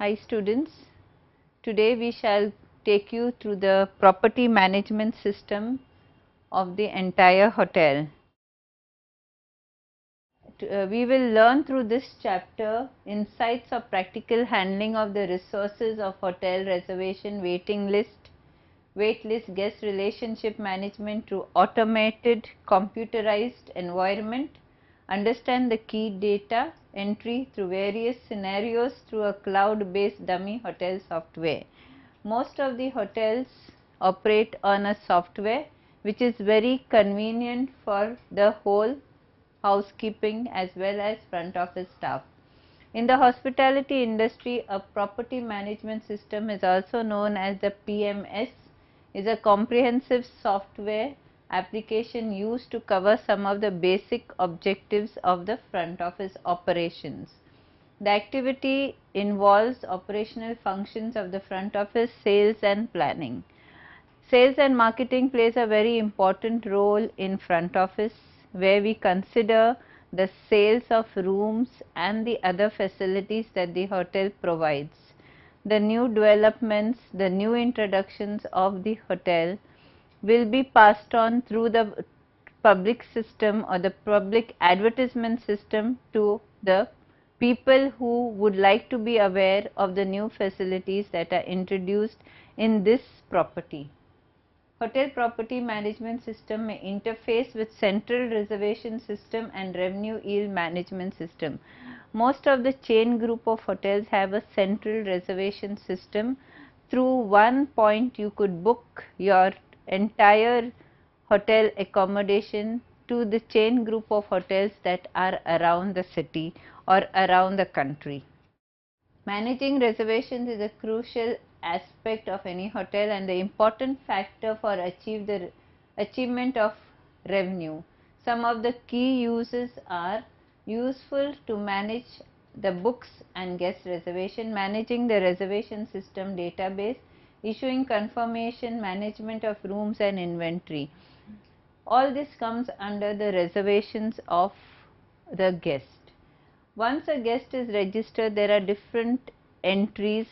Hi students, today we shall take you through the property management system of the entire hotel. We will learn through this chapter insights of practical handling of the resources of hotel reservation waiting list guest relationship management through automated computerized environment, understand the key data entry through various scenarios through a cloud-based dummy hotel software. Most of the hotels operate on a software which is very convenient for the whole housekeeping as well as front office staff. In the hospitality industry, a property management system is also known as the PMS, is a comprehensive software application used to cover some of the basic objectives of the front office operations. The activity involves operational functions of the front office, sales and planning. Sales and marketing plays a very important role in front office, where we consider the sales of rooms and the other facilities that the hotel provides. The new developments, the new introductions of the hotel will be passed on through the public system or the public advertisement system to the people who would like to be aware of the new facilities that are introduced in this property. Hotel property management system may interface with central reservation system and revenue yield management system. Most of the chain group of hotels have a central reservation system. Through one point you could book your entire hotel accommodation to the chain group of hotels that are around the city or around the country. Managing reservations is a crucial aspect of any hotel and the important factor for achievement of revenue. Some of the key uses are useful to manage the books and guest reservation, managing the reservation system database, issuing confirmation, management of rooms and inventory. All this comes under the reservations of the guest. Once a guest is registered, there are different entries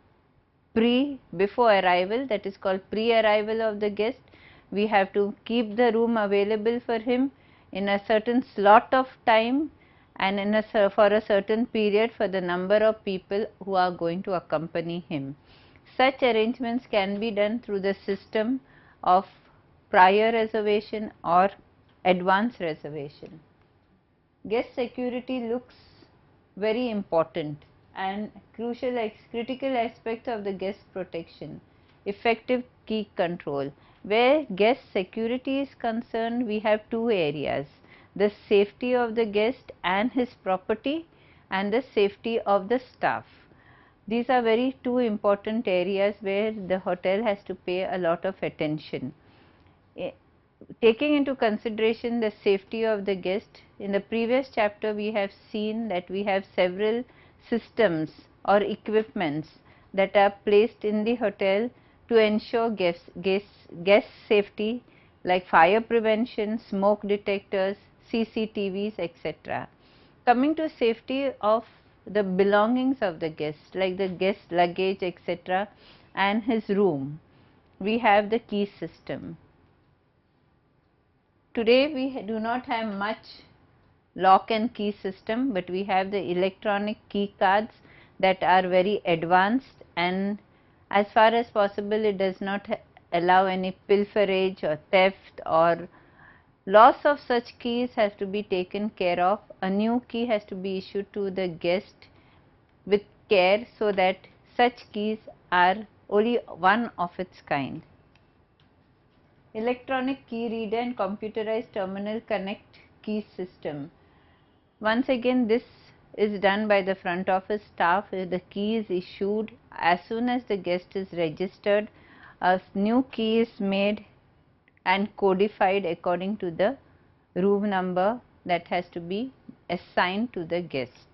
before arrival, that is called pre-arrival of the guest. We have to keep the room available for him in a certain slot of time and for a certain period for the number of people who are going to accompany him. Such arrangements can be done through the system of prior reservation or advance reservation. Guest security looks very important and critical aspects of the guest protection. Effective key control. Where guest security is concerned, we have two areas: the safety of the guest and his property, and the safety of the staff. These are very two important areas where the hotel has to pay a lot of attention. Taking into consideration the safety of the guest, in the previous chapter we have seen that we have several systems or equipments that are placed in the hotel to ensure guest safety, like fire prevention, smoke detectors, CCTVs, etc. Coming to safety of the belongings of the guest, like the guest luggage, etc., and his room, we have the key system. Today we do not have much lock and key system, but we have the electronic key cards that are very advanced, and as far as possible it does not allow any pilferage or theft, or loss of such keys has to be taken care of. A new key has to be issued to the guest with care so that such keys are only one of its kind. Electronic key reader and computerized terminal connect key system. Once again, this is done by the front office staff. The key is issued as soon as the guest is registered. A new key is made and codified according to the room number that has to be assigned to the guest.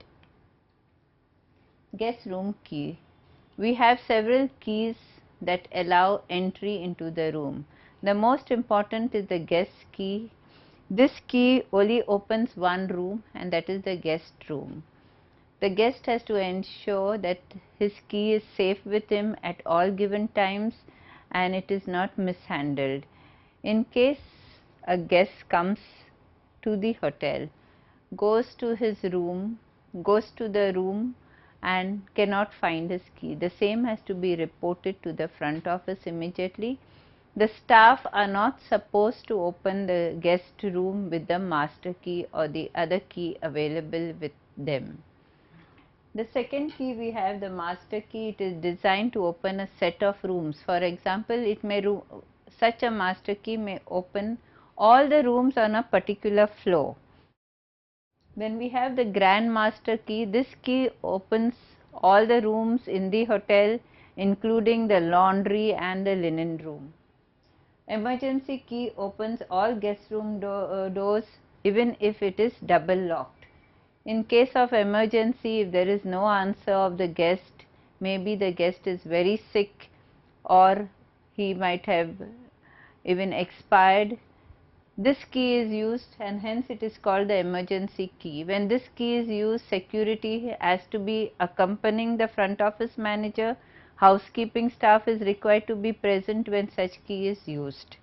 Guest room key. We have several keys that allow entry into the room. The most important is the guest key. This key only opens one room, and that is the guest room. The guest has to ensure that his key is safe with him at all given times and it is not mishandled. In case a guest comes to the hotel, goes to the room and cannot find his key, the same has to be reported to the front office immediately. The staff are not supposed to open the guest room with the master key or the other key available with them. The second key, we have the master key. It is designed to open a set of rooms. For example, such a master key may open all the rooms on a particular floor. Then we have the grand master key. This key opens all the rooms in the hotel, including the laundry and the linen room. Emergency key opens all guest room doors, even if it is double locked. In case of emergency, if there is no answer of the guest, maybe the guest is very sick or he might have even expired, this key is used and hence it is called the emergency key. When this key is used, security has to be accompanying the front office manager. Housekeeping staff is required to be present when such key is used.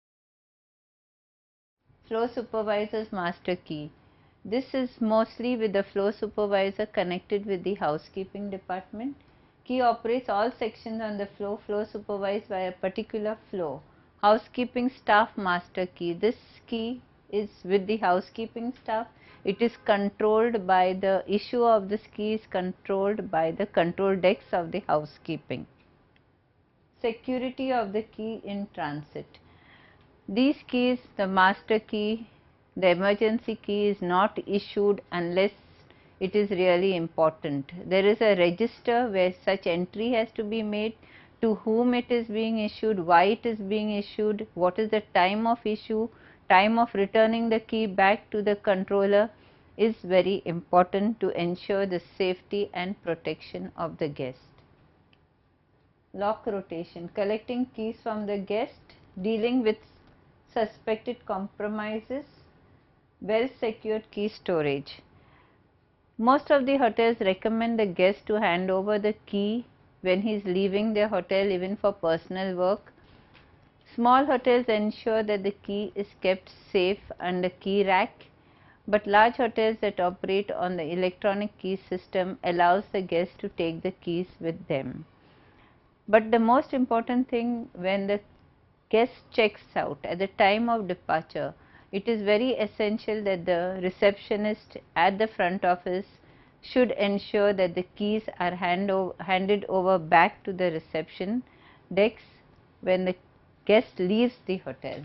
Floor supervisor's master key. This is mostly with the floor supervisor connected with the housekeeping department. Key operates all sections on the floor supervised by a particular floor. Housekeeping staff master key. This key is with the housekeeping staff. It is controlled by the issue of this key is controlled by the control decks of the housekeeping. Security of the key in transit. These keys, the master key, the emergency key, is not issued unless it is really important. There is a register where such entry has to be made, to whom it is being issued, why it is being issued, what is the time of issue, time of returning the key back to the controller is very important to ensure the safety and protection of the guest. Lock rotation, collecting keys from the guest, dealing with suspected compromises, well secured key storage. Most of the hotels recommend the guest to hand over the key when he is leaving their hotel, even for personal work. Small hotels ensure that the key is kept safe under key rack, but large hotels that operate on the electronic key system allows the guest to take the keys with them. But the most important thing, when the guest checks out at the time of departure, it is very essential that the receptionist at the front office should ensure that the keys are handed over back to the reception decks when the guest leaves the hotel.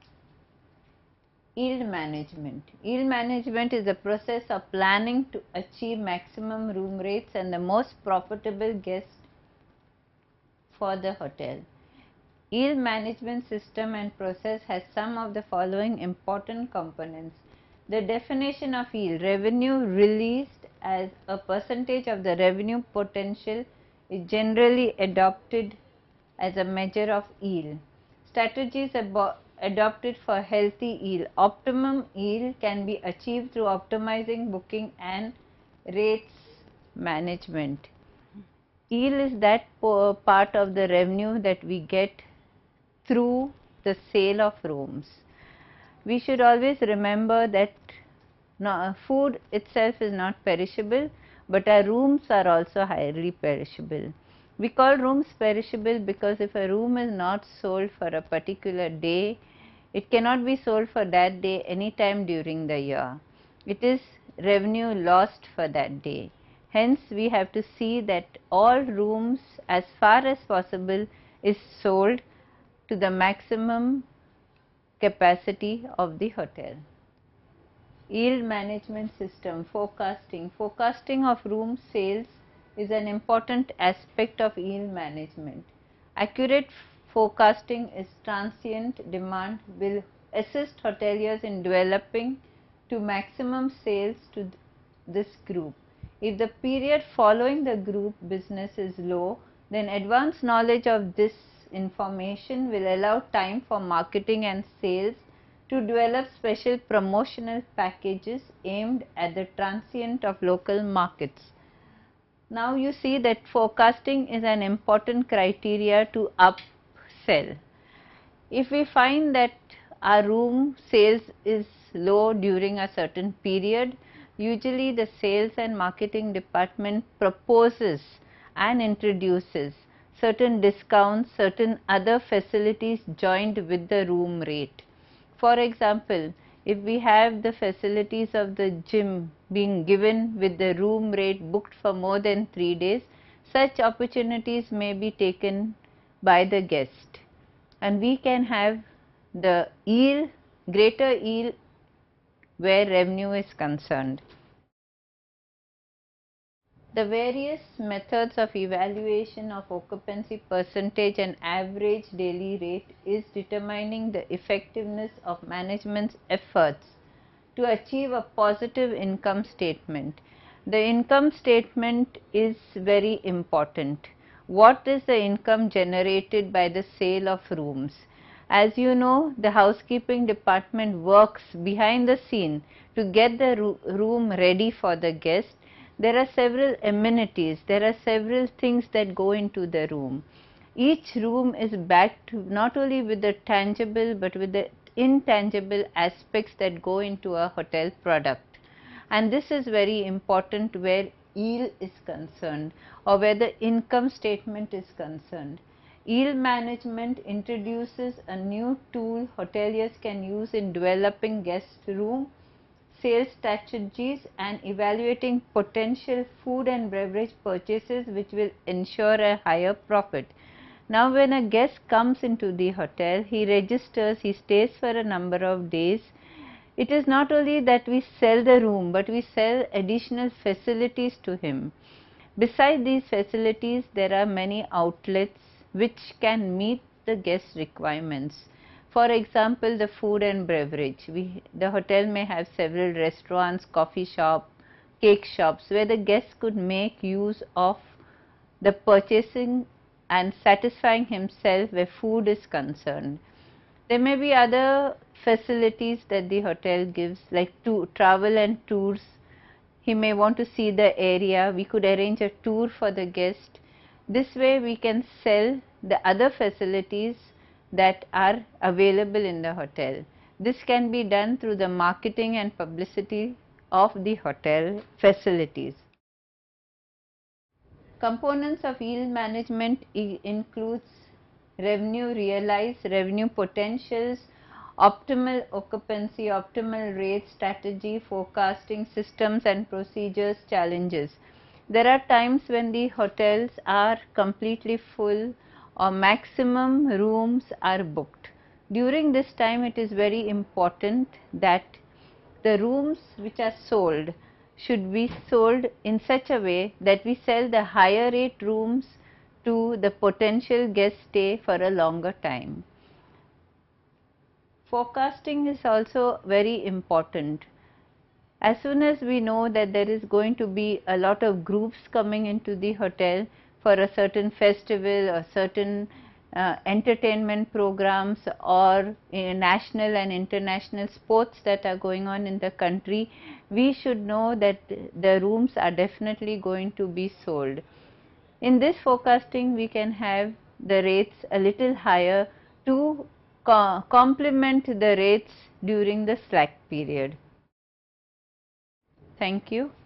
Yield management. Yield management is the process of planning to achieve maximum room rates and the most profitable guests for the hotel. Yield management system and process has some of the following important components. The definition of yield: revenue released as a percentage of the revenue potential is generally adopted as a measure of yield. Strategies adopted for healthy yield. Optimum yield can be achieved through optimizing booking and rates management. Yield is that part of the revenue that we get through the sale of rooms. We should always remember that food itself is not perishable, but our rooms are also highly perishable. We call rooms perishable because if a room is not sold for a particular day, it cannot be sold for that day any time during the year. It is revenue lost for that day. Hence, we have to see that all rooms, as far as possible, is sold to the maximum capacity of the hotel. Yield management system, forecasting. Forecasting of room sales is an important aspect of yield management. Accurate forecasting is transient demand will assist hoteliers in developing to maximum sales to this group. If the period following the group business is low, then advanced knowledge of this information will allow time for marketing and sales to develop special promotional packages aimed at the transient of local markets. Now you see that forecasting is an important criteria to upsell. If we find that our room sales is low during a certain period, usually the sales and marketing department proposes and introduces certain discounts, certain other facilities joined with the room rate. For example, if we have the facilities of the gym being given with the room rate booked for more than 3 days, such opportunities may be taken by the guest, and we can have the yield, greater yield where revenue is concerned. The various methods of evaluation of occupancy percentage and average daily rate is determining the effectiveness of management's efforts to achieve a positive income statement. The income statement is very important. What is the income generated by the sale of rooms? As you know, the housekeeping department works behind the scene to get the room ready for the guest. There are several amenities, there are several things that go into the room. Each room is backed not only with the tangible but with the intangible aspects that go into a hotel product. And this is very important where yield is concerned or where the income statement is concerned. Yield management introduces a new tool hoteliers can use in developing guest room sales strategies and evaluating potential food and beverage purchases which will ensure a higher profit. Now when a guest comes into the hotel, he registers, he stays for a number of days. It is not only that we sell the room, but we sell additional facilities to him. Besides these facilities, there are many outlets which can meet the guest requirements. For example, the food and beverage. The hotel may have several restaurants, coffee shop, cake shops where the guests could make use of the purchasing and satisfying himself where food is concerned. There may be other facilities that the hotel gives like travel and tours. He may want to see the area. We could arrange a tour for the guest. This way we can sell the other facilities that are available in the hotel. This can be done through the marketing and publicity of the hotel facilities. Components of yield management includes revenue realized, revenue potentials, optimal occupancy, optimal rate strategy, forecasting systems and procedures, challenges. There are times when the hotels are completely full or maximum rooms are booked. During this time it is very important that the rooms which are sold should be sold in such a way that we sell the higher rate rooms to the potential guest stay for a longer time. Forecasting is also very important. As soon as we know that there is going to be a lot of groups coming into the hotel for a certain festival or certain entertainment programs or national and international sports that are going on in the country, we should know that the rooms are definitely going to be sold. In this forecasting, we can have the rates a little higher to complement the rates during the slack period. Thank you.